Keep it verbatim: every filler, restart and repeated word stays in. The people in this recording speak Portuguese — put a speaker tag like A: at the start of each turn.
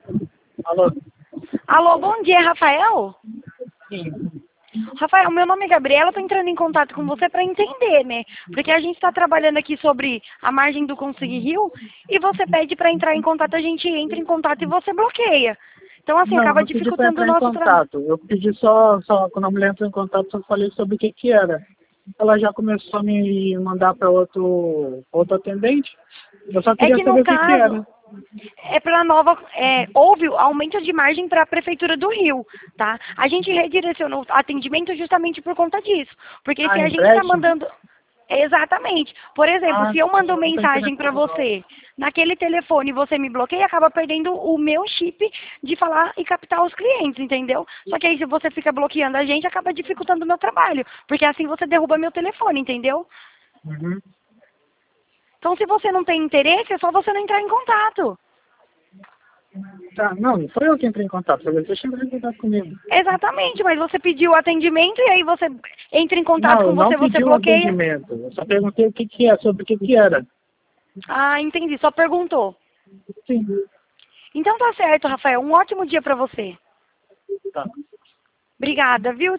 A: Alô?
B: Alô, bom dia, Rafael?
A: Sim.
B: Rafael, meu nome é Gabriela, estou entrando em contato com você para entender, né? Porque a gente está trabalhando aqui sobre a margem do Consig Rio e você pede para entrar em contato, a gente entra em contato e você bloqueia. Então, assim,
A: Não, eu
B: acaba
A: não pedi para
B: dificultando o
A: entrar em
B: nosso trabalho.
A: contato. Eu pedi só, só, quando a mulher entrou em contato, só falei sobre o que que era. Ela já começou a me mandar para outro, outro atendente. Eu só
B: É
A: queria
B: que no
A: saber o que que
B: caso,
A: era.
B: é para nova, é, houve aumento de margem para a Prefeitura do Rio, tá? A gente redirecionou o atendimento justamente por conta disso. Porque se
A: Ah,
B: a gente está
A: empréstimo?
B: mandando... Exatamente. Por exemplo,
A: Ah,
B: se eu mando
A: eu não tô
B: mensagem
A: entendendo
B: para
A: não.
B: você naquele telefone e você me bloqueia, acaba perdendo o meu chip de falar e captar os clientes, entendeu? Só que aí se você fica bloqueando a gente, acaba dificultando o meu trabalho. Porque assim você derruba meu telefone, entendeu?
A: Uhum.
B: Então se você não tem interesse, é só você não entrar em contato.
A: Tá, não, não foi eu que entrei em contato, foi você que entrou em contato comigo.
B: Exatamente, mas você pediu atendimento e aí você entra em contato
A: Não, eu
B: com
A: não
B: você, você
A: pedi um
B: bloqueia.
A: atendimento. Eu só perguntei o que que é, sobre o que que era.
B: Ah, entendi, só perguntou.
A: Sim.
B: Então tá certo, Rafael, um ótimo dia pra você.
A: Tá.
B: Obrigada, viu?